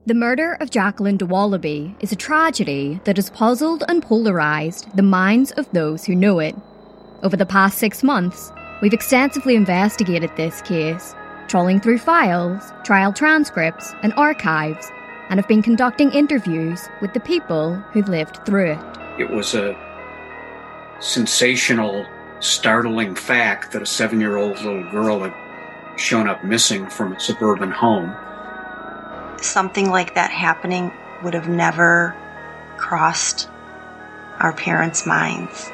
The murder of Jacqueline de Wallaby is a tragedy that has puzzled and polarised the minds of those who know it. Over the past 6 months, we've extensively investigated this case, trawling through files, trial transcripts and archives, and have been conducting interviews with the people who've lived through it. It was a sensational, startling fact that a 7-year-old little girl had shown up missing from a suburban home. Something like that happening would have never crossed our parents' minds.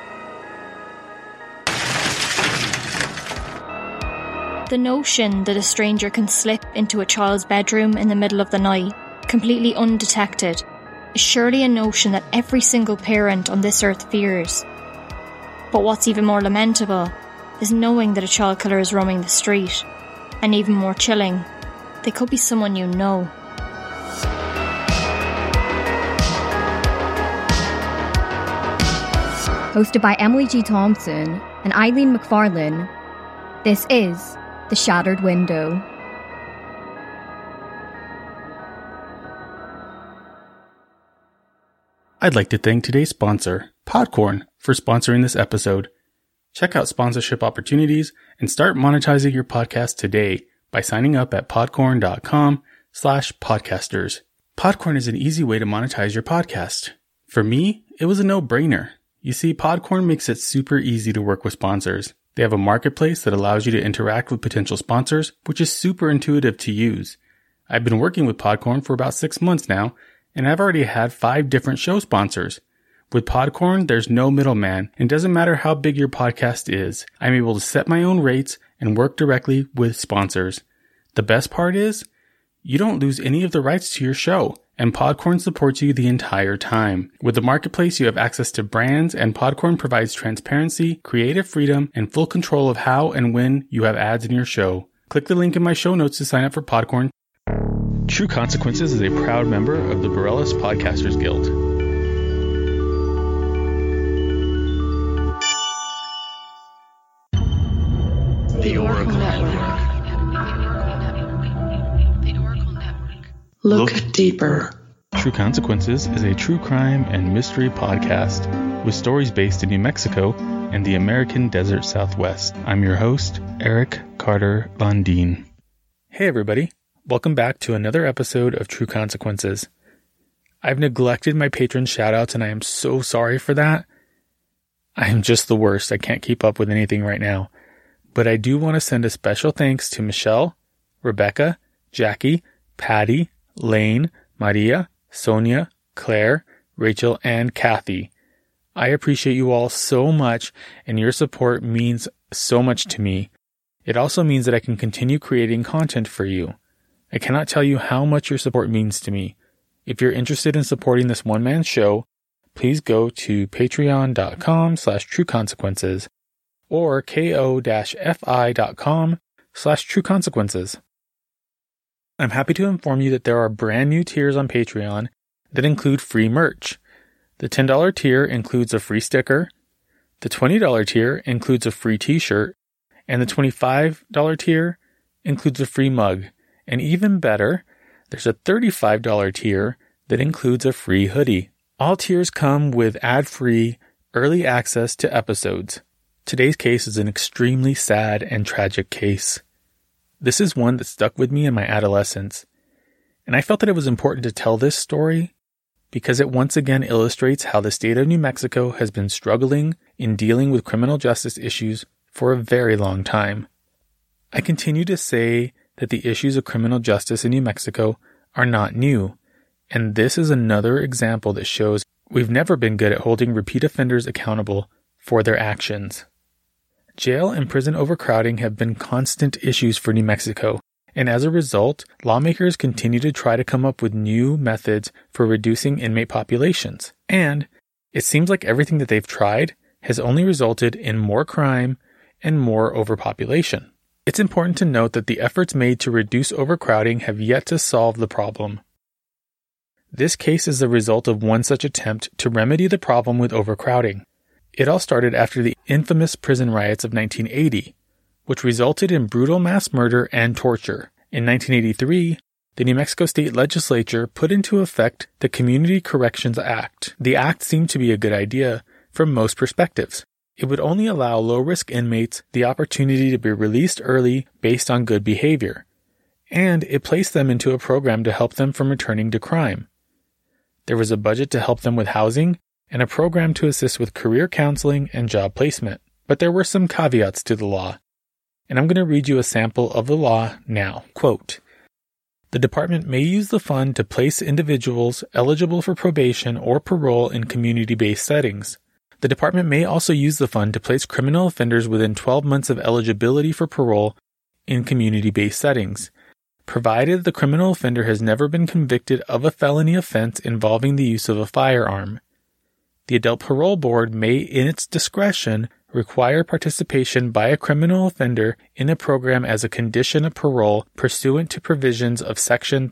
The notion that a stranger can slip into a child's bedroom in the middle of the night, completely undetected, is surely a notion that every single parent on this earth fears. But what's even more lamentable is knowing that a child killer is roaming the street, and even more chilling, they could be someone you know. Hosted by Emily G. Thompson and Eileen McFarlane, this is The Shattered Window. I'd like to thank today's sponsor, Podcorn, for sponsoring this episode. Check out sponsorship opportunities and start monetizing your podcast today by signing up at podcorn.com/podcasters. Podcorn is an easy way to monetize your podcast. For me, it was a no-brainer. You see, Podcorn makes it super easy to work with sponsors. They have a marketplace that allows you to interact with potential sponsors, which is super intuitive to use. I've been working with Podcorn for about 6 months now, and I've already had 5 different show sponsors. With Podcorn, there's no middleman, and it doesn't matter how big your podcast is. I'm able to set my own rates and work directly with sponsors. The best part is, you don't lose any of the rights to your show, and Podcorn supports you the entire time. With the marketplace, you have access to brands, and Podcorn provides transparency, creative freedom, and full control of how and when you have ads in your show. Click the link in my show notes to sign up for Podcorn. True Consequences is a proud member of the Borellus Podcasters Guild. The Oracle Network. Look deeper. True Consequences is a true crime and mystery podcast with stories based in New Mexico and the American Desert Southwest. I'm your host, Eric Carter Bondine. Hey everybody, welcome back to another episode of True Consequences. I've neglected my patron shoutouts and I am so sorry for that. I am just the worst. I can't keep up with anything right now. But I do want to send a special thanks to Michelle, Rebecca, Jackie, Patty, Lane, Maria, Sonia, Claire, Rachel, and Kathy. I appreciate you all so much, and your support means so much to me. It also means that I can continue creating content for you. I cannot tell you how much your support means to me. If you're interested in supporting this one-man show, please go to patreon.com/trueconsequences or ko-fi.com/trueconsequences. I'm happy to inform you that there are brand new tiers on Patreon that include free merch. The $10 tier includes a free sticker, the $20 tier includes a free t-shirt, and the $25 tier includes a free mug. And even better, there's a $35 tier that includes a free hoodie. All tiers come with ad-free, early access to episodes. Today's case is an extremely sad and tragic case. This is one that stuck with me in my adolescence, and I felt that it was important to tell this story because it once again illustrates how the state of New Mexico has been struggling in dealing with criminal justice issues for a very long time. I continue to say that the issues of criminal justice in New Mexico are not new, and this is another example that shows we've never been good at holding repeat offenders accountable for their actions. Jail and prison overcrowding have been constant issues for New Mexico, and as a result, lawmakers continue to try to come up with new methods for reducing inmate populations. And it seems like everything that they've tried has only resulted in more crime and more overpopulation. It's important to note that the efforts made to reduce overcrowding have yet to solve the problem. This case is the result of one such attempt to remedy the problem with overcrowding. It all started after the infamous prison riots of 1980, which resulted in brutal mass murder and torture. In 1983, the New Mexico State Legislature put into effect the Community Corrections Act. The act seemed to be a good idea from most perspectives. It would only allow low-risk inmates the opportunity to be released early based on good behavior, and it placed them into a program to help them from returning to crime. There was a budget to help them with housing and a program to assist with career counseling and job placement. But there were some caveats to the law, and I'm going to read you a sample of the law now. Quote, "The department may use the fund to place individuals eligible for probation or parole in community-based settings. The department may also use the fund to place criminal offenders within 12 months of eligibility for parole in community-based settings, provided the criminal offender has never been convicted of a felony offense involving the use of a firearm. The Adult Parole Board may, in its discretion, require participation by a criminal offender in a program as a condition of parole pursuant to provisions of Section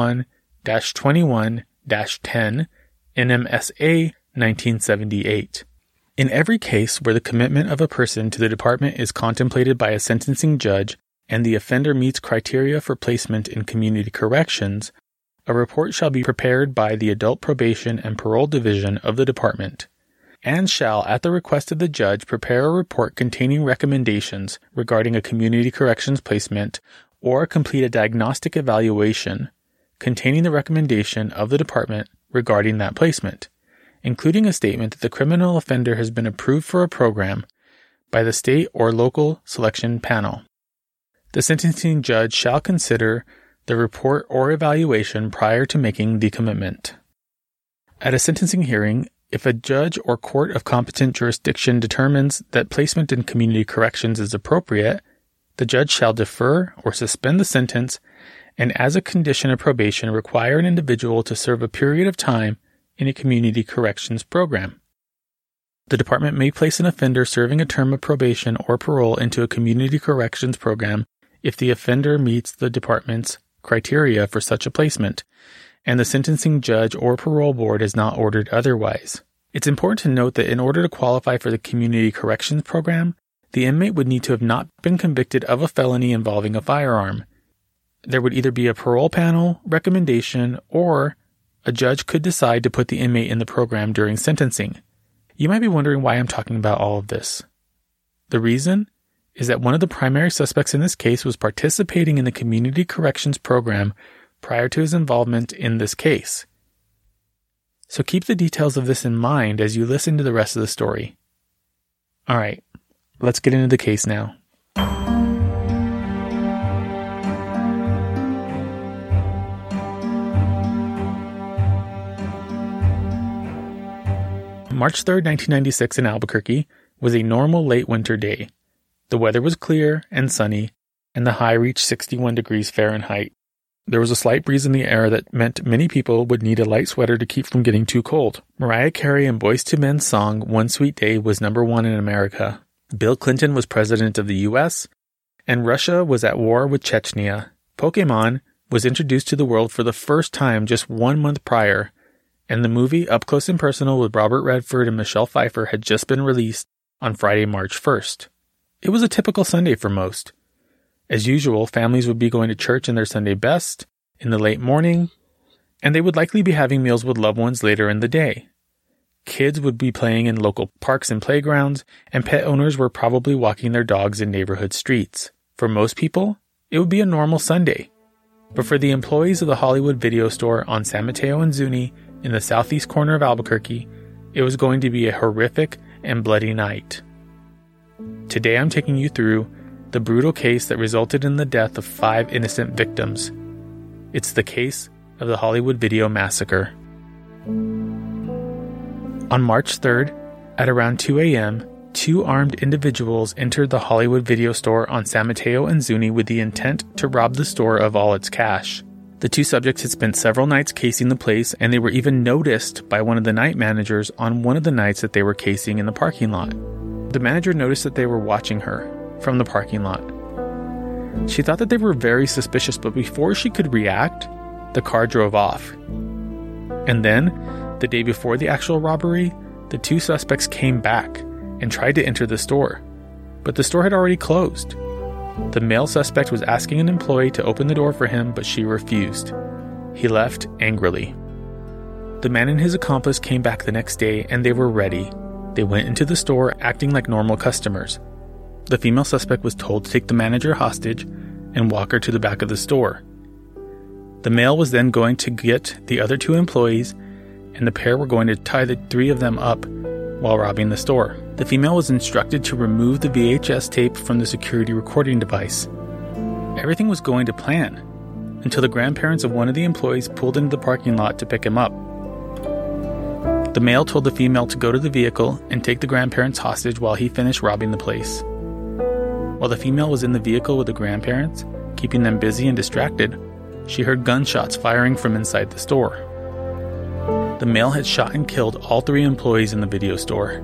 31-21-10 NMSA 1978. In every case where the commitment of a person to the department is contemplated by a sentencing judge and the offender meets criteria for placement in community corrections, a report shall be prepared by the Adult Probation and Parole Division of the department, and shall, at the request of the judge, prepare a report containing recommendations regarding a community corrections placement or complete a diagnostic evaluation containing the recommendation of the department regarding that placement, including a statement that the criminal offender has been approved for a program by the state or local selection panel. The sentencing judge shall consider the report or evaluation prior to making the commitment. At a sentencing hearing, if a judge or court of competent jurisdiction determines that placement in community corrections is appropriate, the judge shall defer or suspend the sentence and, as a condition of probation, require an individual to serve a period of time in a community corrections program. The department may place an offender serving a term of probation or parole into a community corrections program if the offender meets the department's criteria for such a placement, and the sentencing judge or parole board is not ordered otherwise. It's important to note that in order to qualify for the community corrections program, the inmate would need to have not been convicted of a felony involving a firearm. There would either be a parole panel recommendation or a judge could decide to put the inmate in the program during sentencing. You might be wondering why I'm talking about all of this. The reason is that one of the primary suspects in this case was participating in the community corrections program prior to his involvement in this case. So keep the details of this in mind as you listen to the rest of the story. All right, let's get into the case now. March 3rd, 1996 in Albuquerque was a normal late winter day. The weather was clear and sunny, and the high reached 61 degrees Fahrenheit. There was a slight breeze in the air that meant many people would need a light sweater to keep from getting too cold. Mariah Carey and Boyz II Men's song One Sweet Day was #1 in America. Bill Clinton was president of the U.S., and Russia was at war with Chechnya. Pokémon was introduced to the world for the first time just 1 month prior, and the movie Up Close and Personal with Robert Redford and Michelle Pfeiffer had just been released on Friday, March 1st. It was a typical Sunday for most. As usual, families would be going to church in their Sunday best in the late morning, and they would likely be having meals with loved ones later in the day. Kids would be playing in local parks and playgrounds, and pet owners were probably walking their dogs in neighborhood streets. For most people, it would be a normal Sunday. But for the employees of the Hollywood Video Store on San Mateo and Zuni in the southeast corner of Albuquerque, it was going to be a horrific and bloody night. Today I'm taking you through the brutal case that resulted in the death of 5 innocent victims. It's the case of the Hollywood Video Massacre. On March 3rd, at around 2 a.m., 2 armed individuals entered the Hollywood Video Store on San Mateo and Zuni with the intent to rob the store of all its cash. The 2 subjects had spent several nights casing the place, and they were even noticed by one of the night managers on one of the nights that they were casing in the parking lot. The manager noticed that they were watching her from the parking lot. She thought that they were very suspicious, but before she could react, the car drove off. And then, the day before the actual robbery, the 2 suspects came back and tried to enter the store, but the store had already closed. The male suspect was asking an employee to open the door for him, but she refused. He left angrily. The man and his accomplice came back the next day and they were ready. They went into the store acting like normal customers. The female suspect was told to take the manager hostage and walk her to the back of the store. The male was then going to get the other two employees, and the pair were going to tie the three of them up while robbing the store. The female was instructed to remove the VHS tape from the security recording device. Everything was going to plan until the grandparents of one of the employees pulled into the parking lot to pick him up. The male told the female to go to the vehicle and take the grandparents hostage while he finished robbing the place. While the female was in the vehicle with the grandparents, keeping them busy and distracted, she heard gunshots firing from inside the store. The male had shot and killed all three employees in the video store.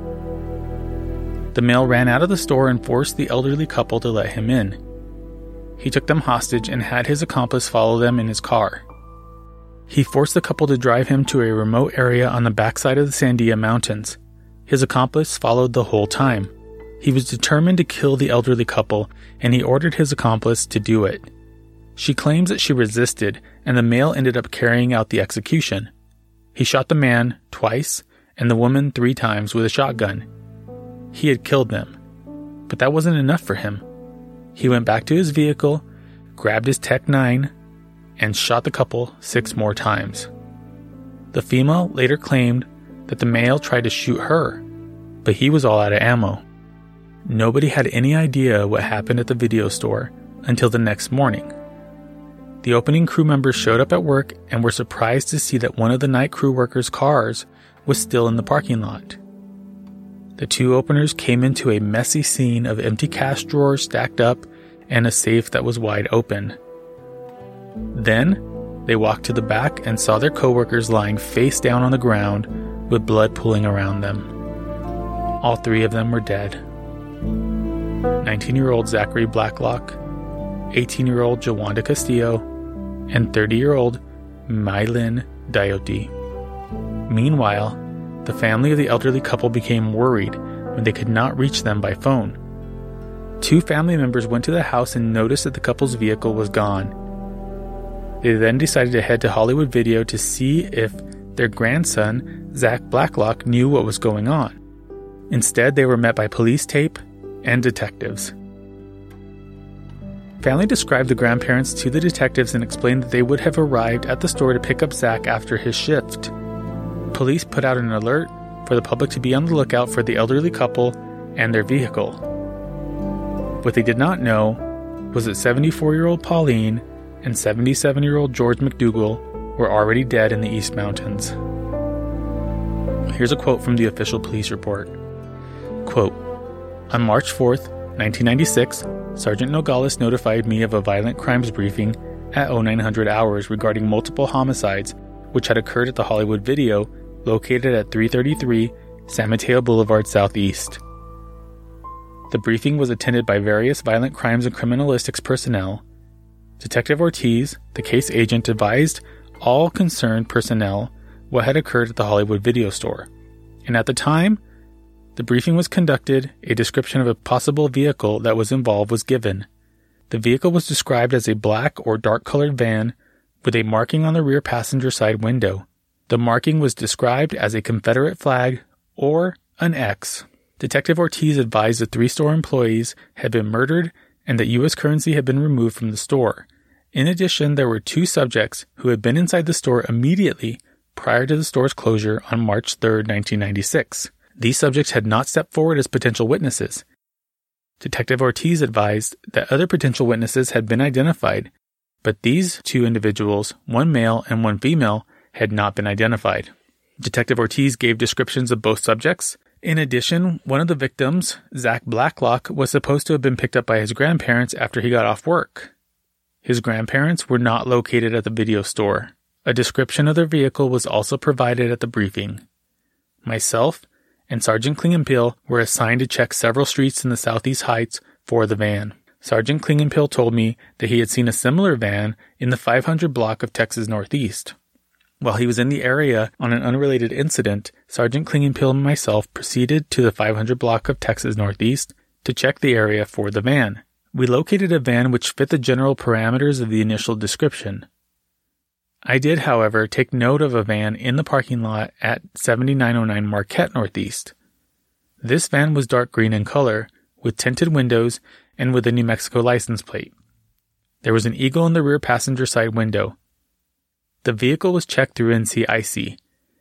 The male ran out of the store and forced the elderly couple to let him in. He took them hostage and had his accomplice follow them in his car. He forced the couple to drive him to a remote area on the backside of the Sandia Mountains. His accomplice followed the whole time. He was determined to kill the elderly couple, and he ordered his accomplice to do it. She claims that she resisted, and the male ended up carrying out the execution. He shot the man twice, and the woman 3 times with a shotgun. He had killed them, but that wasn't enough for him. He went back to his vehicle, grabbed his Tech-9, and shot the couple 6 more times. The female later claimed that the male tried to shoot her, but he was all out of ammo. Nobody had any idea what happened at the video store until the next morning. The opening crew members showed up at work and were surprised to see that one of the night crew workers' cars was still in the parking lot. The 2 openers came into a messy scene of empty cash drawers stacked up and a safe that was wide open. Then, they walked to the back and saw their coworkers lying face down on the ground with blood pooling around them. All 3 of them were dead. 19-year-old Zachary Blacklock, 18-year-old Jawanda Castillo, and 30-year-old Mylin Diote. Meanwhile, the family of the elderly couple became worried when they could not reach them by phone. 2 family members went to the house and noticed that the couple's vehicle was gone. They then decided to head to Hollywood Video to see if their grandson, Zach Blacklock, knew what was going on. Instead, they were met by police tape and detectives. Family described the grandparents to the detectives and explained that they would have arrived at the store to pick up Zach after his shift. Police put out an alert for the public to be on the lookout for the elderly couple and their vehicle. What they did not know was that 74-year-old Pauline and 77-year-old George McDougal were already dead in the East Mountains. Here's a quote from the official police report. Quote, "On March 4th, 1996, Sergeant Nogales notified me of a violent crimes briefing at 0900 hours regarding multiple homicides which had occurred at the Hollywood Video located at 333 San Mateo Boulevard Southeast. The briefing was attended by various violent crimes and criminalistics personnel. Detective Ortiz, the case agent, advised all concerned personnel what had occurred at the Hollywood Video store, and at the time the briefing was conducted, a description of a possible vehicle that was involved was given. The vehicle was described as a black or dark-colored van with a marking on the rear passenger side window. The marking was described as a Confederate flag or an X. Detective Ortiz advised the 3 store employees had been murdered and that U.S. currency had been removed from the store. In addition, there were 2 subjects who had been inside the store immediately prior to the store's closure on March 3, 1996. These subjects had not stepped forward as potential witnesses. Detective Ortiz advised that other potential witnesses had been identified, but these 2 individuals, 1 male and 1 female, had not been identified. Detective Ortiz gave descriptions of both subjects. In addition, one of the victims, Zach Blacklock, was supposed to have been picked up by his grandparents after he got off work. His grandparents were not located at the video store. A description of their vehicle was also provided at the briefing. Myself and Sergeant Klingenpil were assigned to check several streets in the Southeast Heights for the van. Sergeant Klingenpil told me that he had seen a similar van in the 500 block of Texas Northeast. While he was in the area on an unrelated incident, Sergeant Klingenpil and myself proceeded to the 500 block of Texas Northeast to check the area for the van. We located a van which fit the general parameters of the initial description. I did, however, take note of a van in the parking lot at 7909 Marquette Northeast. This van was dark green in color, with tinted windows and with a New Mexico license plate. There was an eagle in the rear passenger side window. The vehicle was checked through NCIC.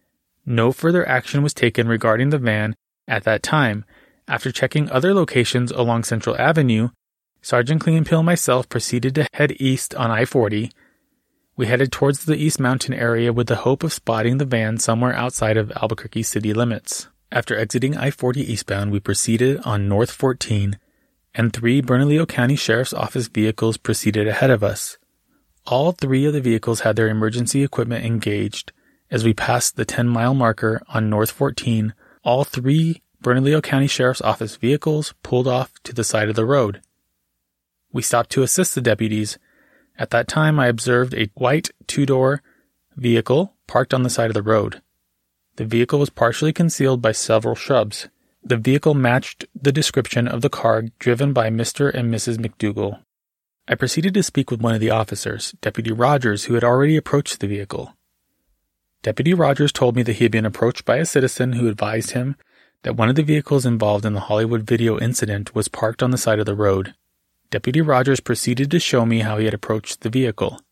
No further action was taken regarding the van at that time. After checking other locations along Central Avenue, Sergeant Klingenpeel and myself proceeded to head east on I-40. We headed towards the East Mountain area with the hope of spotting the van somewhere outside of Albuquerque city limits. After exiting I-40 eastbound, we proceeded on North 14, and 3 Bernalillo County Sheriff's Office vehicles proceeded ahead of us. All 3 of the vehicles had their emergency equipment engaged. As we passed the 10-mile marker on North 14, all 3 Bernalillo County Sheriff's Office vehicles pulled off to the side of the road. We stopped to assist the deputies. At that time, I observed a white 2-door vehicle parked on the side of the road. The vehicle was partially concealed by several shrubs. The vehicle matched the description of the car driven by Mr. and Mrs. McDougal. I proceeded to speak with one of the officers, Deputy Rogers, who had already approached the vehicle. Deputy Rogers told me that he had been approached by a citizen who advised him that one of the vehicles involved in the Hollywood video incident was parked on the side of the road. Deputy Rogers proceeded to show me how he had approached the vehicle.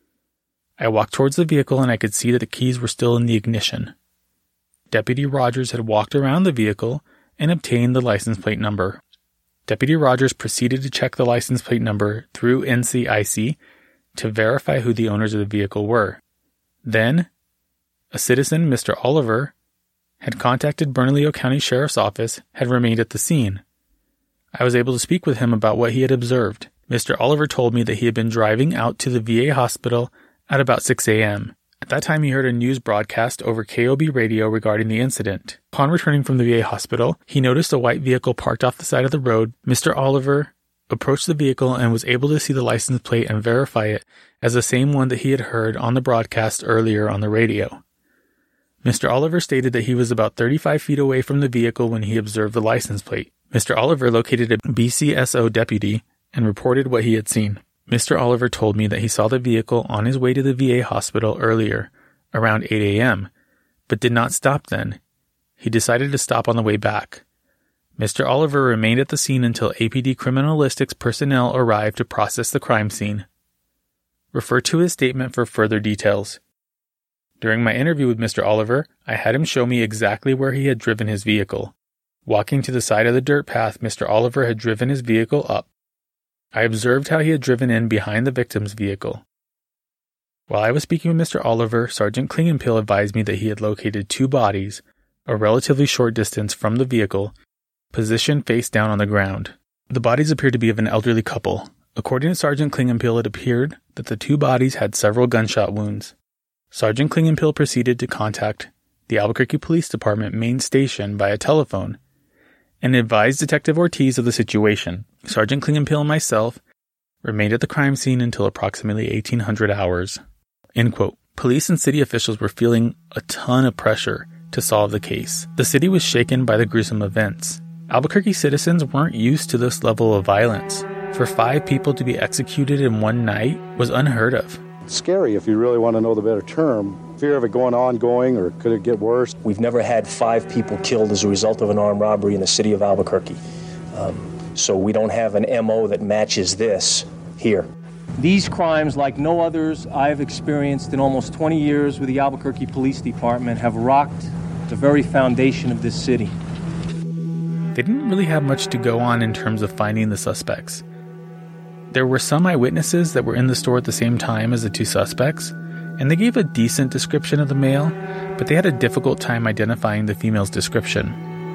I walked towards the vehicle and I could see that the keys were still in the ignition. Deputy Rogers had walked around the vehicle and obtained the license plate number. Deputy Rogers proceeded to check the license plate number through NCIC to verify who the owners of the vehicle were. Then, a citizen, Mr. Oliver, had contacted Bernalillo County Sheriff's Office, had remained at the scene. I was able to speak with him about what he had observed. Mr. Oliver told me that he had been driving out to the VA hospital at about 6 a.m. At that time, he heard a news broadcast over KOB radio regarding the incident. Upon returning from the VA hospital, he noticed a white vehicle parked off the side of the road. Mr. Oliver approached the vehicle and was able to see the license plate and verify it as the same one that he had heard on the broadcast earlier on the radio. Mr. Oliver stated that he was about 35 feet away from the vehicle when he observed the license plate. Mr. Oliver located a BCSO deputy and reported what he had seen. Mr. Oliver told me that he saw the vehicle on his way to the VA hospital earlier, around 8 a.m., but did not stop then. He decided to stop on the way back. Mr. Oliver remained at the scene until APD Criminalistics personnel arrived to process the crime scene. Refer to his statement for further details. During my interview with Mr. Oliver, I had him show me exactly where he had driven his vehicle. Walking to the side of the dirt path Mr. Oliver had driven his vehicle up. I observed how he had driven in behind the victim's vehicle. While I was speaking with Mr. Oliver, Sergeant Klingenpeel advised me that he had located 2 bodies, a relatively short distance from the vehicle, positioned face down on the ground. The bodies appeared to be of an elderly couple. According to Sergeant Klingenpeel, it appeared that the 2 bodies had several gunshot wounds. Sergeant Klingenpeel proceeded to contact the Albuquerque Police Department main station via telephone and advised Detective Ortiz of the situation. Sergeant Klingenpeel and myself remained at the crime scene until approximately 1800 hours. End quote. Police and city officials were feeling a ton of pressure to solve the case. The city was shaken by the gruesome events. Albuquerque citizens weren't used to this level of violence. For 5 people to be executed in one night was unheard of. Scary, if you really want to know the better term. Fear of it going ongoing, or could it get worse? We've never had 5 people killed as a result of an armed robbery in the city of Albuquerque. So we don't have an MO that matches this here. These crimes, like no others I've experienced in almost 20 years with the Albuquerque Police Department, have rocked the very foundation of this city. They didn't really have much to go on in terms of finding the suspects. There were some eyewitnesses that were in the store at the same time as the 2 suspects, and they gave a decent description of the male, but they had a difficult time identifying the female's description.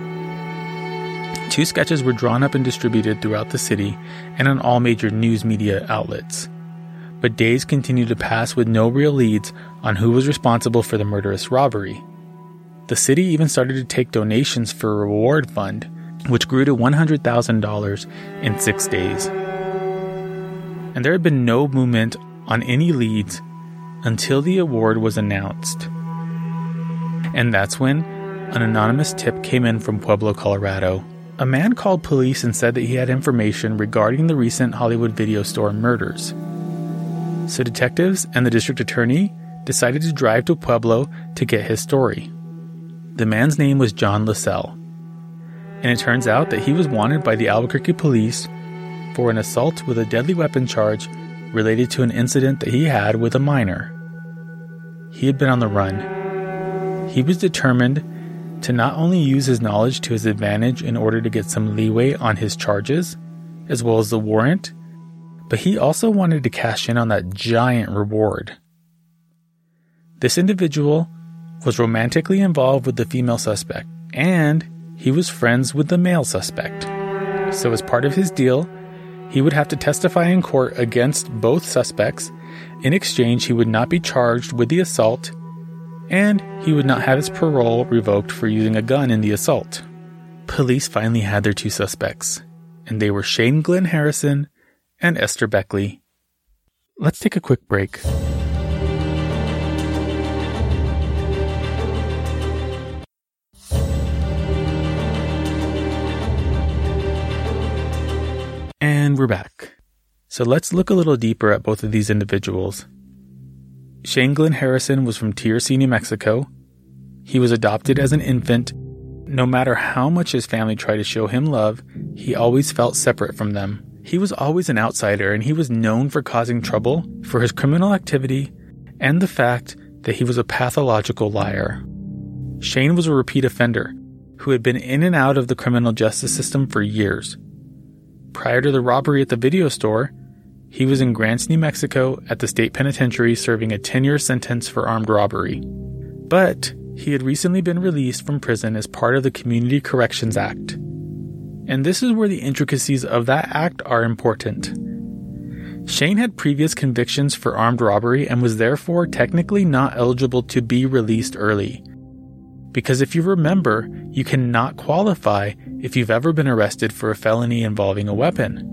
2 sketches were drawn up and distributed throughout the city and on all major news media outlets. But days continued to pass with no real leads on who was responsible for the murderous robbery. The city even started to take donations for a reward fund, which grew to $100,000 in 6 days. And there had been no movement on any leads until the award was announced. And that's when an anonymous tip came in from Pueblo, Colorado. a man called police and said that he had information regarding the recent Hollywood video store murders. So detectives and the district attorney decided to drive to Pueblo to get his story. The man's name was John LaSalle, and it turns out that he was wanted by the Albuquerque police for an assault with a deadly weapon charge related to an incident that he had with a minor. He had been on the run. He was determined to not only use his knowledge to his advantage in order to get some leeway on his charges, as well as the warrant, but he also wanted to cash in on that giant reward. This individual was romantically involved with the female suspect, and he was friends with the male suspect. So as part of his deal, he would have to testify in court against both suspects. In exchange, he would not be charged with the assault, and he would not have his parole revoked for using a gun in the assault. Police finally had their two suspects, and they were Shane Glenn Harrison and Esther Beckley. Let's take a quick break. And we're back. So let's look a little deeper at both of these individuals. Shane Glenn Harrison was from TRC, New Mexico. He was adopted as an infant. No matter how much his family tried to show him love, he always felt separate from them. He was always an outsider, and he was known for causing trouble for his criminal activity and the fact that he was a pathological liar. Shane was a repeat offender who had been in and out of the criminal justice system for years. Prior to the robbery at the video store, he was in Grants, New Mexico at the state penitentiary serving a 10-year sentence for armed robbery. But he had recently been released from prison as part of the Community Corrections Act. And this is where the intricacies of that act are important. Shane had previous convictions for armed robbery and was therefore technically not eligible to be released early. Because if you remember, you cannot qualify if you've ever been arrested for a felony involving a weapon.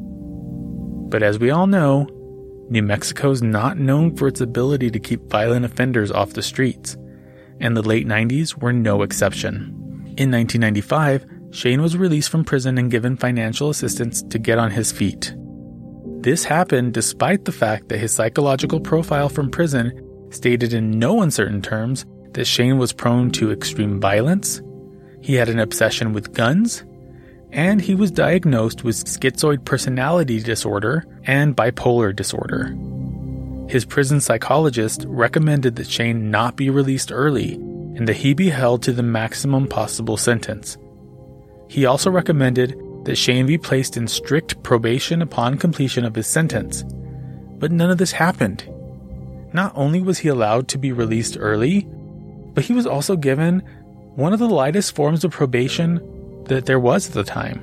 But as we all know, New Mexico's not known for its ability to keep violent offenders off the streets, and the late 90s were no exception. In 1995, Shane was released from prison and given financial assistance to get on his feet. This happened despite the fact that his psychological profile from prison stated in no uncertain terms that Shane was prone to extreme violence, he had an obsession with guns, and he was diagnosed with schizoid personality disorder and bipolar disorder. His prison psychologist recommended that Shane not be released early and that he be held to the maximum possible sentence. He also recommended that Shane be placed in strict probation upon completion of his sentence. But none of this happened. Not only was he allowed to be released early, but he was also given one of the lightest forms of probation that there was at the time.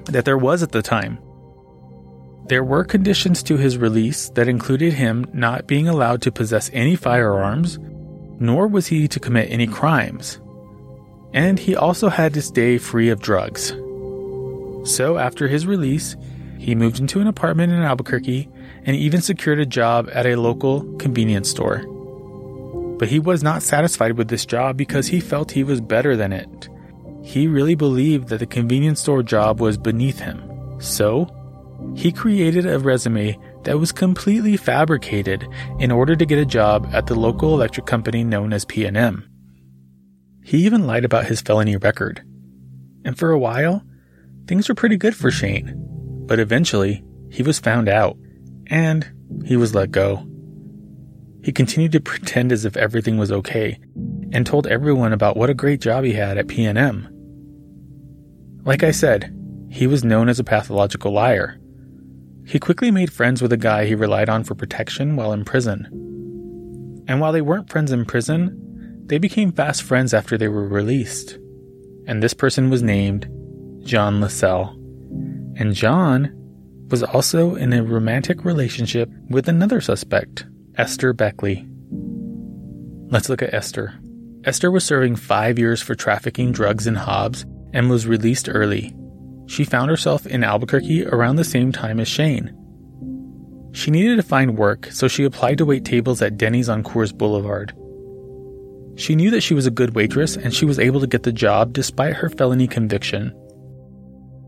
There were conditions to his release that included him not being allowed to possess any firearms, nor was he to commit any crimes. And he also had to stay free of drugs. So after his release, he moved into an apartment in Albuquerque and even secured a job at a local convenience store. But he was not satisfied with this job because he felt he was better than it. He really believed that the convenience store job was beneath him. So, he created a resume that was completely fabricated in order to get a job at the local electric company known as P&M. He even lied about his felony record. And for a while, things were pretty good for Shane. But eventually, he was found out, and he was let go. He continued to pretend as if everything was okay, and told everyone about what a great job he had at P&M. Like I said, he was known as a pathological liar. He quickly made friends with a guy he relied on for protection while in prison. And while they weren't friends in prison, they became fast friends after they were released. And this person was named John LaSalle. And John was also in a romantic relationship with another suspect, Esther Beckley. Let's look at Esther. Esther was serving 5 years for trafficking drugs in Hobbs and was released early. She found herself in Albuquerque around the same time as Shane. She needed to find work, so she applied to wait tables at Denny's on Coors Boulevard. She knew that she was a good waitress, and she was able to get the job despite her felony conviction.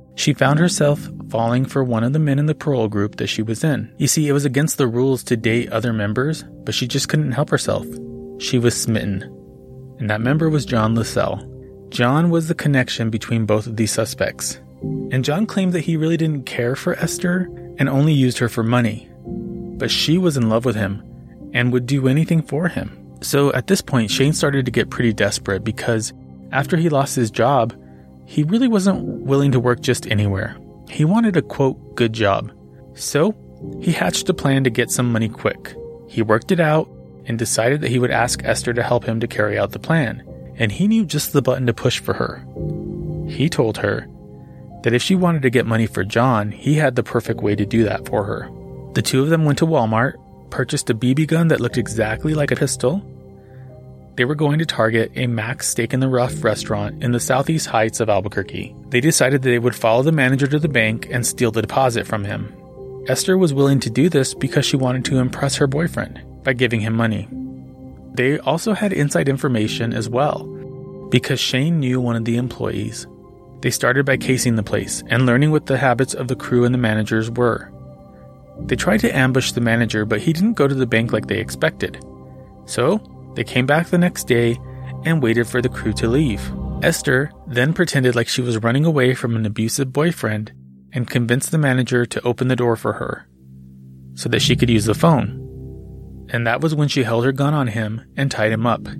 She found herself falling for one of the men in the parole group that she was in. You see, it was against the rules to date other members, but she just couldn't help herself. She was smitten. And that member was John LaSalle. John was the connection between both of these suspects. And John claimed that he really didn't care for Esther and only used her for money. But she was in love with him and would do anything for him. So at this point, Shane started to get pretty desperate because after he lost his job, he really wasn't willing to work just anywhere. He wanted a, quote, good job. So he hatched a plan to get some money quick. He worked it out and decided that he would ask Esther to help him to carry out the plan. And he knew just the button to push for her. He told her that if she wanted to get money for John, he had the perfect way to do that for her. The two of them went to Walmart, purchased a BB gun that looked exactly like a pistol. They were going to target a Max Steak in the Rough restaurant in the southeast heights of Albuquerque. They decided that they would follow the manager to the bank and steal the deposit from him. Esther was willing to do this because she wanted to impress her boyfriend by giving him money. They also had inside information as well, because Shane knew one of the employees. They started by casing the place and learning what the habits of the crew and the managers were. They tried to ambush the manager, but he didn't go to the bank like they expected. So they came back the next day and waited for the crew to leave. Esther then pretended like she was running away from an abusive boyfriend and convinced the manager to open the door for her so that she could use the phone. And that was when she held her gun on him and tied him up.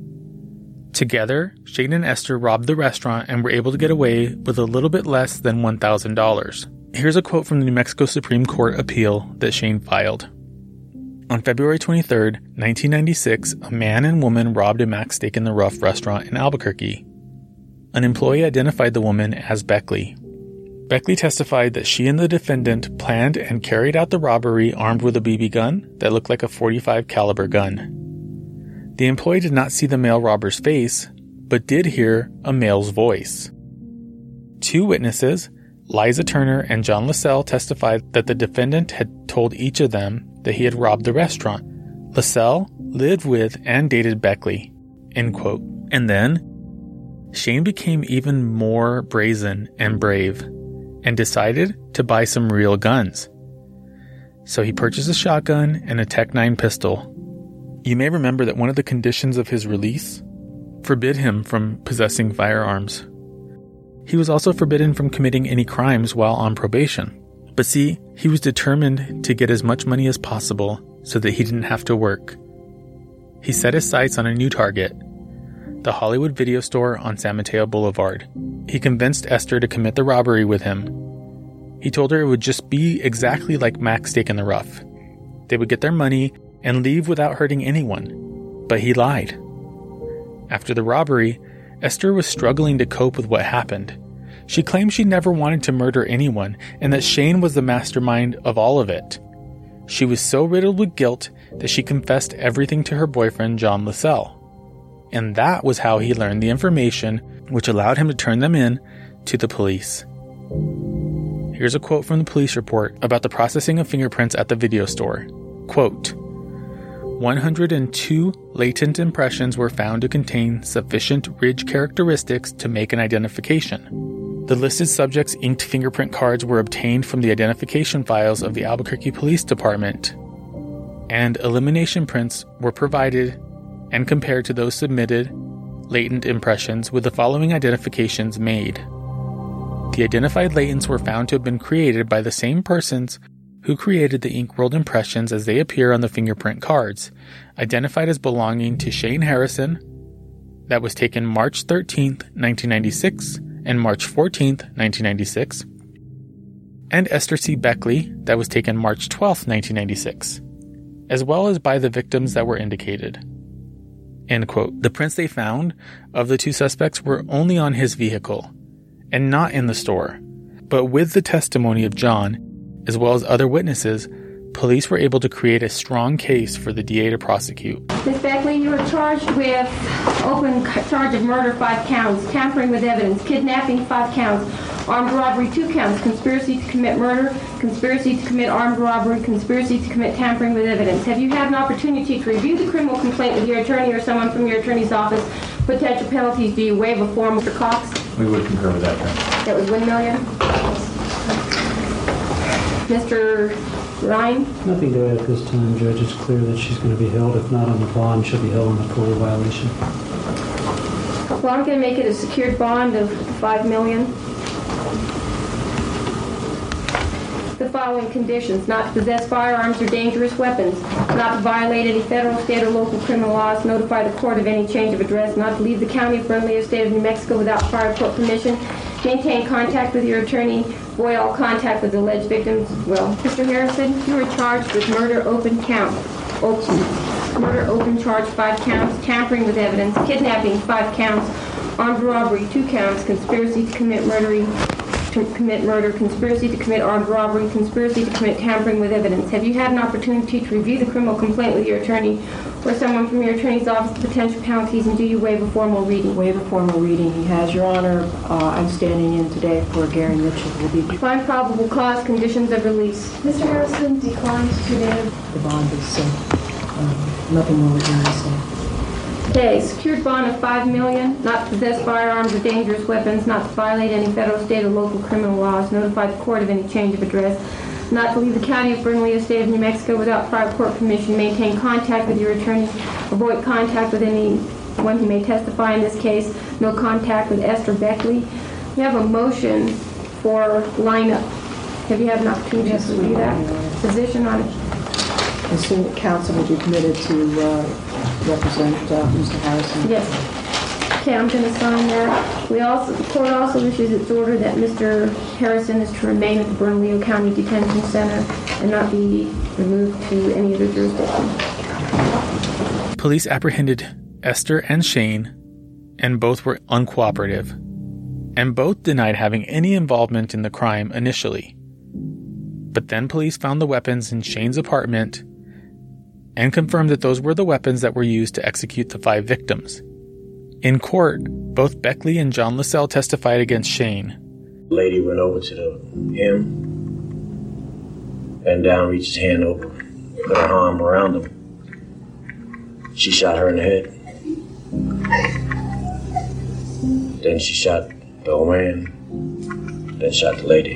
Together, Shane and Esther robbed the restaurant and were able to get away with a little bit less than $1,000. Here's a quote from the New Mexico Supreme Court appeal that Shane filed. On February 23, 1996, a man and woman robbed a Max Steak in the Rough restaurant in Albuquerque. An employee identified the woman as Beckley. Beckley testified that she and the defendant planned and carried out the robbery armed with a BB gun that looked like a .45 caliber gun. The employee did not see the male robber's face, but did hear a male's voice. Two witnesses, Liza Turner and John LaSalle, testified that the defendant had told each of them that he had robbed the restaurant. LaSalle lived with and dated Beckley, end quote. And then, Shane became even more brazen and brave, and decided to buy some real guns. So he purchased a shotgun and a Tec-9 pistol. You may remember that one of the conditions of his release forbid him from possessing firearms. He was also forbidden from committing any crimes while on probation. But see, he was determined to get as much money as possible so that he didn't have to work. He set his sights on a new target, the Hollywood Video Store on San Mateo Boulevard. He convinced Esther to commit the robbery with him. He told her it would just be exactly like Max Steak in the Rough. They would get their money and leave without hurting anyone. But he lied. After the robbery, Esther was struggling to cope with what happened. She claimed she never wanted to murder anyone and that Shane was the mastermind of all of it. She was so riddled with guilt that she confessed everything to her boyfriend, John LaSalle. And that was how he learned the information which allowed him to turn them in to the police. Here's a quote from the police report about the processing of fingerprints at the video store. Quote, 102 latent impressions were found to contain sufficient ridge characteristics to make an identification. The listed subjects' inked fingerprint cards were obtained from the identification files of the Albuquerque Police Department, and elimination prints were provided and compared to those submitted latent impressions with the following identifications made. The identified latents were found to have been created by the same persons who created the ink-rolled impressions as they appear on the fingerprint cards, identified as belonging to Shane Harrison, that was taken March 13th, 1996, and March 14th, 1996, and Esther C. Beckley, that was taken March 12th, 1996, as well as by the victims that were indicated. End quote. The prints they found of the two suspects were only on his vehicle, and not in the store. But with the testimony of John, as well as other witnesses, police were able to create a strong case for the DA to prosecute. Ms. Beckley, you are charged with open charge of murder 5 counts, tampering with evidence, kidnapping 5 counts, armed robbery 2 counts, conspiracy to commit murder, conspiracy to commit armed robbery, conspiracy to commit tampering with evidence. Have you had an opportunity to review the criminal complaint with your attorney or someone from your attorney's office? Potential penalties, do you waive a form, Mr. Cox? We would concur with that. That was $1 million? Mr. Ryan? Nothing to add at this time, Judge. It's clear that she's going to be held. If not on the bond, she'll be held on the parole violation. Well, I'm going to make it a secured bond of $5 million. The following conditions: not to possess firearms or dangerous weapons, not to violate any federal, state, or local criminal laws, notify the court of any change of address, not to leave the county of Bernalillo, state of New Mexico without prior court permission, maintain contact with your attorney, avoid all contact with alleged victims. Well, Mr. Harrison, you were charged with murder open count. Murder open charge 5 counts, tampering with evidence, kidnapping 5 counts, armed robbery 2 counts, conspiracy to commit murder, conspiracy to commit armed robbery, conspiracy to commit tampering with evidence. Have you had an opportunity to review the criminal complaint with your attorney or someone from your attorney's office, the potential penalties, and do you waive a formal reading? Waive a formal reading. He has, Your Honor. I'm standing in today for Gary Mitchell. Find probable cause, conditions of release. Mr. Harrison declines to name. The bond is nothing more we can say. Okay, secured bond of $5 million, not to possess firearms or dangerous weapons, not to violate any federal, state, or local criminal laws, notify the court of any change of address, not to leave the county of Bernalillo, state of New Mexico without prior court permission, maintain contact with your attorney, avoid contact with anyone who may testify in this case, no contact with Esther Beckley. We have a motion for lineup. Have you had an opportunity to review that position on it? I assume that counsel will be permitted to represent Mr. Harrison. Yes. Okay, I'm going to sign that. The court also issues its order that Mr. Harrison is to remain at the Bernalillo County Detention Center and not be removed to any other jurisdiction. Police apprehended Esther and Shane, and both were uncooperative, and both denied having any involvement in the crime initially. But then police found the weapons in Shane's apartment and confirmed that those were the weapons that were used to execute the 5 victims. In court, both Beckley and John Lassell testified against Shane. The lady went over to him, bent down, reached his hand over, put her arm around him. She shot her in the head. Then she shot the old man, then shot the lady.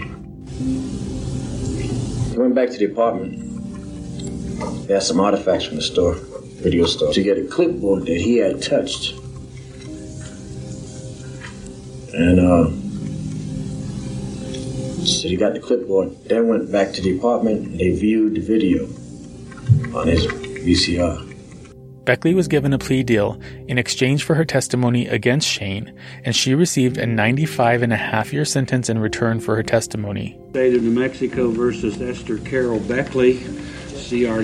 He went back to the apartment. He had some artifacts from the store, video store, to get a clipboard that he had touched. And so he got the clipboard, then went back to the apartment, and they viewed the video on his VCR. Beckley was given a plea deal in exchange for her testimony against Shane, and she received a 95.5-year sentence in return for her testimony. State of New Mexico versus Esther Carol Beckley, CR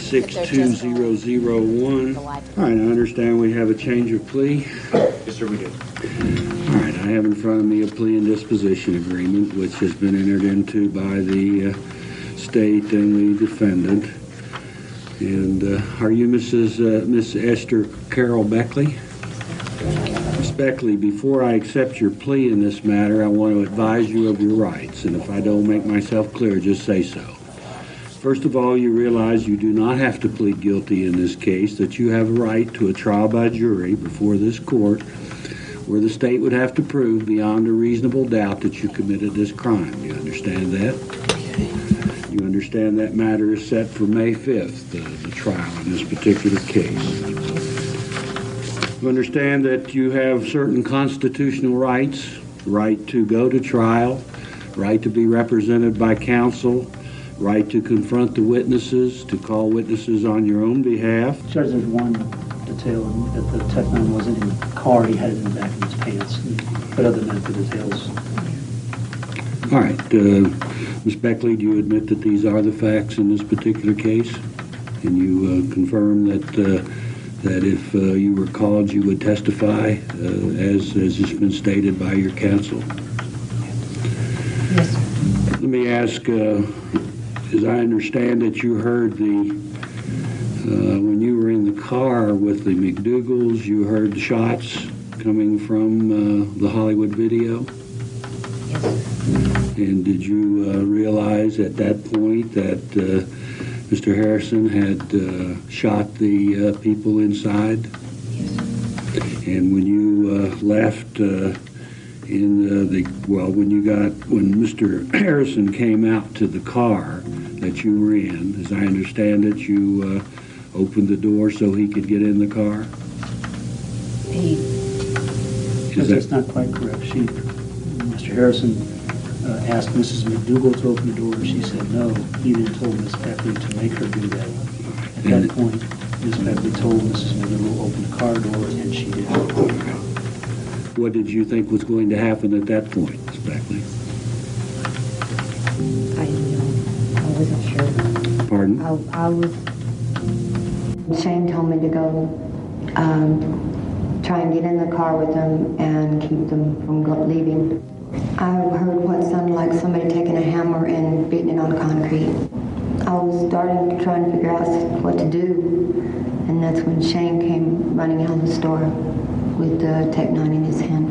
96-2001. All right, I understand we have a change of plea. Yes, sir, we do. All right, I have in front of me a plea and disposition agreement, which has been entered into by the state and the defendant. And are you Miss Esther Carol Beckley? Miss Beckley, before I accept your plea in this matter, I want to advise you of your rights. And if I don't make myself clear, just say so. First of all, you realize you do not have to plead guilty in this case, that you have a right to a trial by jury before this court, where the state would have to prove beyond a reasonable doubt that you committed this crime. You understand that? You understand that matter is set for May 5th, the trial in this particular case. You understand that you have certain constitutional rights, right to go to trial, right to be represented by counsel, right to confront the witnesses, to call witnesses on your own behalf. Judge, there's one detail that the techman wasn't in the car. He had it in the back of his pants. But other than that, the details. All right. Ms. Beckley, do you admit that these are the facts in this particular case? And you confirm that if you were called, you would testify as has been stated by your counsel? Yes, sir. Let me ask, as I understand that you heard when you were in the car with the McDougals, you heard shots coming from the Hollywood video? Yes, sir. And did you realize at that point that Mr. Harrison had shot the people inside? Yes, sir. And when you left when Mr. Harrison came out to the car that you were in, as I understand it, you opened the door so he could get in the car? That's not quite correct. Mr. Harrison asked Mrs. McDougal to open the door, and she said no. He then told Miss Beckley to make her do that. At that point, Miss Beckley told Mrs. McDougal to open the car door, and she did. What did you think was going to happen at that point, Miss Beckley? I wasn't sure. Pardon? Shane told me to go try and get in the car with them and keep them from leaving. I heard what sounded like somebody taking a hammer and beating it on concrete. I was starting to try and figure out what to do, and that's when Shane came running out of the store with the Tech-9 in his hand.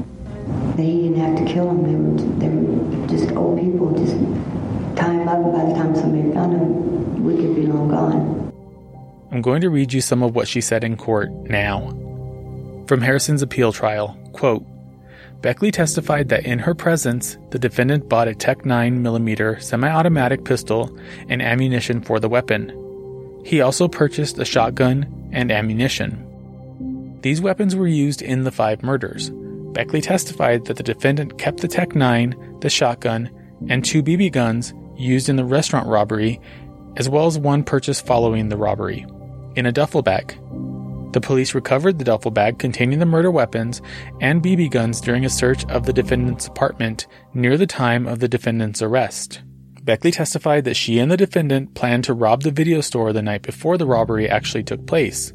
He didn't have to kill them. They were just old people, just tie him up, and by the time somebody found him, we could be long gone. I'm going to read you some of what she said in court now. From Harrison's appeal trial, quote, Beckley testified that in her presence, the defendant bought a Tech-9 mm semi-automatic pistol and ammunition for the weapon. He also purchased a shotgun and ammunition. These weapons were used in the 5 murders. Beckley testified that the defendant kept the Tech-9, the shotgun, and 2 BB guns used in the restaurant robbery, as well as one purchased following the robbery, in a duffel bag. The police recovered the duffel bag containing the murder weapons and BB guns during a search of the defendant's apartment near the time of the defendant's arrest. Beckley testified that she and the defendant planned to rob the video store the night before the robbery actually took place.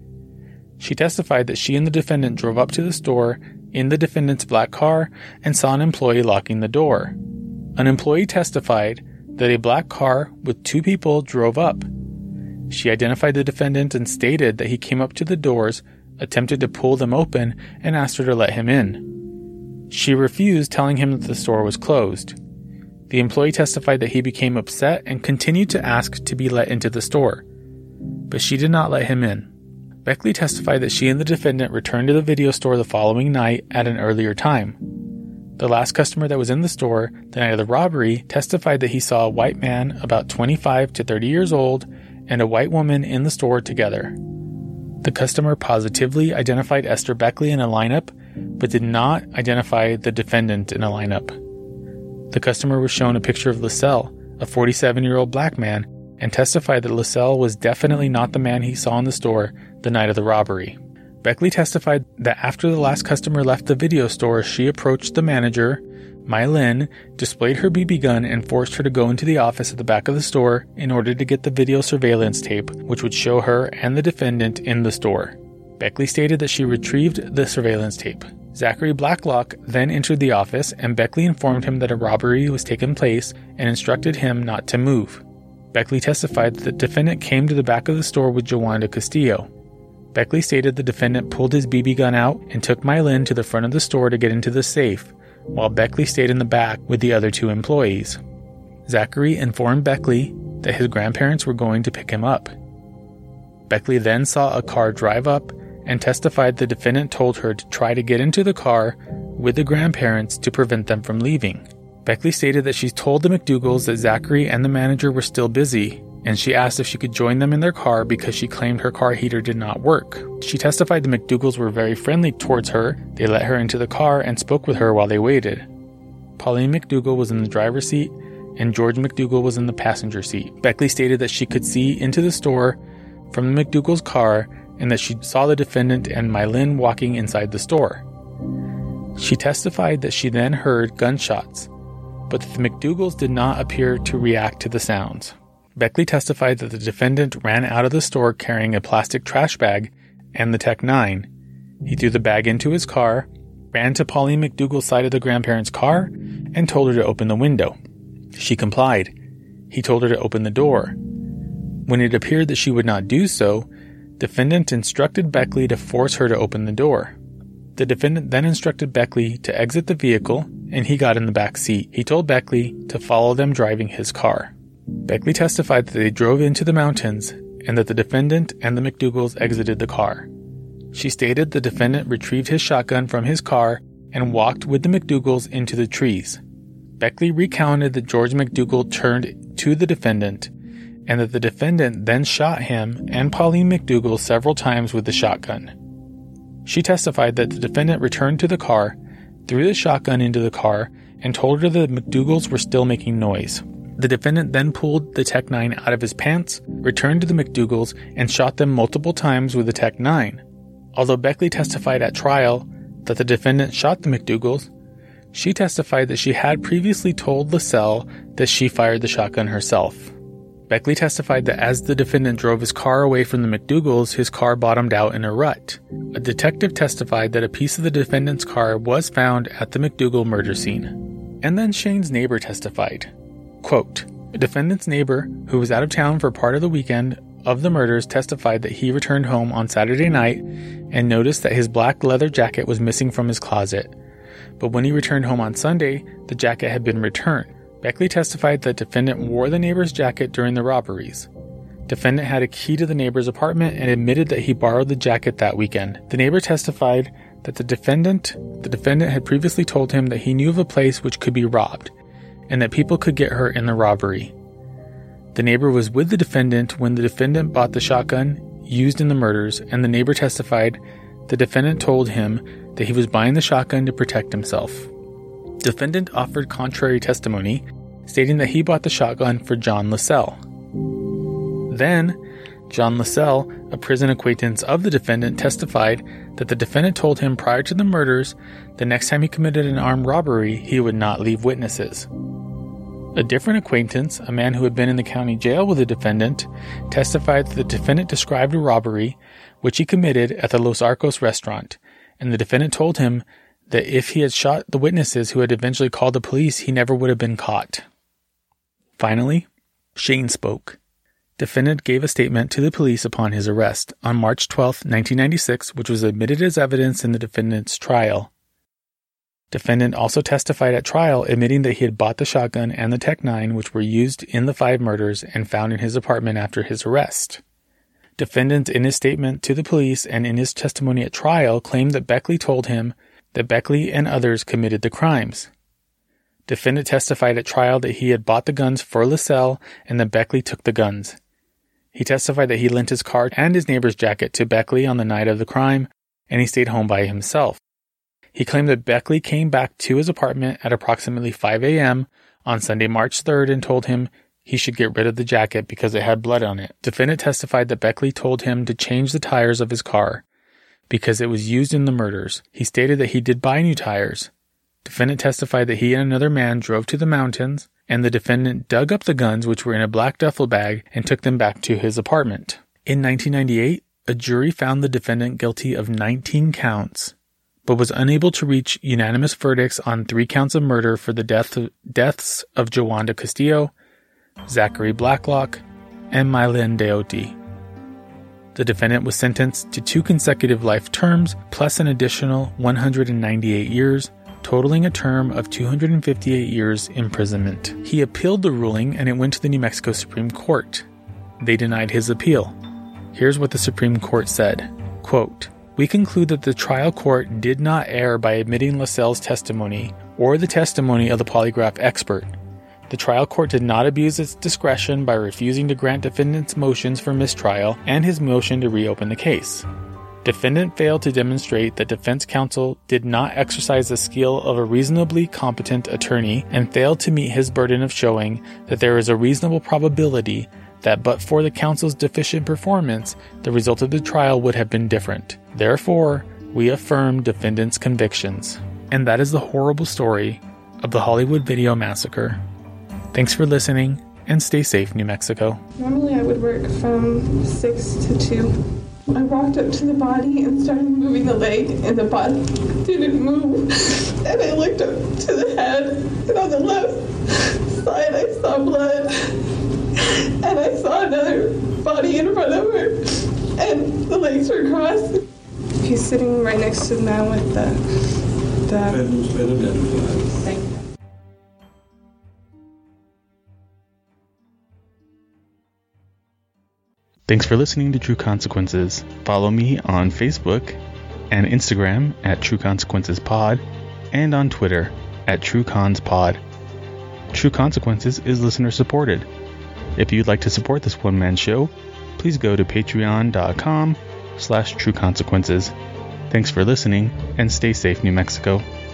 She testified that she and the defendant drove up to the store in the defendant's black car and saw an employee locking the door. An employee testified that a black car with 2 people drove up. She identified the defendant and stated that he came up to the doors, attempted to pull them open, and asked her to let him in. She refused, telling him that the store was closed. The employee testified that he became upset and continued to ask to be let into the store, but she did not let him in. Beckley testified that she and the defendant returned to the video store the following night at an earlier time. The last customer that was in the store the night of the robbery testified that he saw a white man about 25 to 30 years old and a white woman in the store together. The customer positively identified Esther Beckley in a lineup, but did not identify the defendant in a lineup. The customer was shown a picture of LaSalle, a 47-year-old black man, and testified that LaSalle was definitely not the man he saw in the store the night of the robbery. Beckley testified that after the last customer left the video store, she approached the manager, Mai Lin, displayed her BB gun, and forced her to go into the office at the back of the store in order to get the video surveillance tape, which would show her and the defendant in the store. Beckley stated that she retrieved the surveillance tape. Zachary Blacklock then entered the office, and Beckley informed him that a robbery was taking place and instructed him not to move. Beckley testified that the defendant came to the back of the store with Jawanda Castillo. Beckley stated the defendant pulled his BB gun out and took Mai Lin to the front of the store to get into the safe, while Beckley stayed in the back with the other 2 employees. Zachary informed Beckley that his grandparents were going to pick him up. Beckley then saw a car drive up and testified the defendant told her to try to get into the car with the grandparents to prevent them from leaving. Beckley stated that she told the McDougals that Zachary and the manager were still busy, and she asked if she could join them in their car because she claimed her car heater did not work. She testified the McDougals were very friendly towards her. They let her into the car and spoke with her while they waited. Pauline McDougal was in the driver's seat, and George McDougal was in the passenger seat. Beckley stated that she could see into the store from the McDougal's car and that she saw the defendant and Mai Lin walking inside the store. She testified that she then heard gunshots, but that the McDougals did not appear to react to the sounds. Beckley testified that the defendant ran out of the store carrying a plastic trash bag and the Tech-9. He threw the bag into his car, ran to Pauline McDougal's side of the grandparents' car, and told her to open the window. She complied. He told her to open the door. When it appeared that she would not do so, defendant instructed Beckley to force her to open the door. The defendant then instructed Beckley to exit the vehicle, and he got in the back seat. He told Beckley to follow them driving his car. Beckley testified that they drove into the mountains and that the defendant and the McDougals exited the car. She stated the defendant retrieved his shotgun from his car and walked with the McDougals into the trees. Beckley recounted that George McDougall turned to the defendant and that the defendant then shot him and Pauline McDougall several times with the shotgun. She testified that the defendant returned to the car, threw the shotgun into the car, and told her that the McDougals were still making noise. The defendant then pulled the Tec-9 out of his pants, returned to the McDougals, and shot them multiple times with the Tec-9. Although Beckley testified at trial that the defendant shot the McDougals, she testified that she had previously told LaSalle that she fired the shotgun herself. Beckley testified that as the defendant drove his car away from the McDougals, his car bottomed out in a rut. A detective testified that a piece of the defendant's car was found at the McDougall murder scene. And then Shane's neighbor testified. Quote, a defendant's neighbor, who was out of town for part of the weekend of the murders, testified that he returned home on Saturday night and noticed that his black leather jacket was missing from his closet. But when he returned home on Sunday, the jacket had been returned. Beckley testified that defendant wore the neighbor's jacket during the robberies. Defendant had a key to the neighbor's apartment and admitted that he borrowed the jacket that weekend. The neighbor testified that the defendant had previously told him that he knew of a place which could be robbed, and that people could get hurt in the robbery. The neighbor was with the defendant when the defendant bought the shotgun used in the murders, and the neighbor testified the defendant told him that he was buying the shotgun to protect himself. Defendant offered contrary testimony, stating that he bought the shotgun for John LaSalle. Then, John LaSalle, a prison acquaintance of the defendant, testified that the defendant told him prior to the murders the next time he committed an armed robbery, he would not leave witnesses. A different acquaintance, a man who had been in the county jail with the defendant, testified that the defendant described a robbery which he committed at the Los Arcos restaurant, and the defendant told him that if he had shot the witnesses who had eventually called the police, he never would have been caught. Finally, Shane spoke. Defendant gave a statement to the police upon his arrest on March 12, 1996, which was admitted as evidence in the defendant's trial. Defendant also testified at trial, admitting that he had bought the shotgun and the Tec-9, which were used in the 5 murders and found in his apartment after his arrest. Defendant, in his statement to the police and in his testimony at trial, claimed that Beckley told him that Beckley and others committed the crimes. Defendant testified at trial that he had bought the guns for LaSalle and that Beckley took the guns. He testified that he lent his car and his neighbor's jacket to Beckley on the night of the crime, and he stayed home by himself. He claimed that Beckley came back to his apartment at approximately 5 a.m. on Sunday, March 3rd, and told him he should get rid of the jacket because it had blood on it. Defendant testified that Beckley told him to change the tires of his car because it was used in the murders. He stated that he did buy new tires. Defendant testified that he and another man drove to the mountains, and the defendant dug up the guns, which were in a black duffel bag, and took them back to his apartment. In 1998, a jury found the defendant guilty of 19 counts, but was unable to reach unanimous verdicts on 3 counts of murder for the deaths of Jawanda Castillo, Zachary Blacklock, and Mylen Deoti. The defendant was sentenced to 2 consecutive life terms, plus an additional 198 years, totaling a term of 258 years imprisonment. He appealed the ruling, and it went to the New Mexico Supreme Court. They denied his appeal. Here's what the Supreme Court said. Quote, we conclude that the trial court did not err by admitting LaSalle's testimony or the testimony of the polygraph expert. The trial court did not abuse its discretion by refusing to grant defendant's motions for mistrial and his motion to reopen the case. Defendant failed to demonstrate that defense counsel did not exercise the skill of a reasonably competent attorney and failed to meet his burden of showing that there is a reasonable probability that but for the counsel's deficient performance, the result of the trial would have been different. Therefore, we affirm defendant's convictions. And that is the horrible story of the Hollywood Video Massacre. Thanks for listening, and stay safe, New Mexico. Normally I would work from 6 to 2. I walked up to the body and started moving the leg, and the body didn't move. And I looked up to the head, and on the left side I saw blood. And I saw another body in front of her, and the legs were crossed. He's sitting right next to the man with the Defendant's been identified. Thank you. Thanks for listening to True Consequences. Follow me on Facebook and Instagram at True Consequences Pod, and on Twitter @TrueConsPod. True Consequences is listener supported. If you'd like to support this one-man show, please go to patreon.com/trueconsequences. Thanks for listening, and stay safe, New Mexico.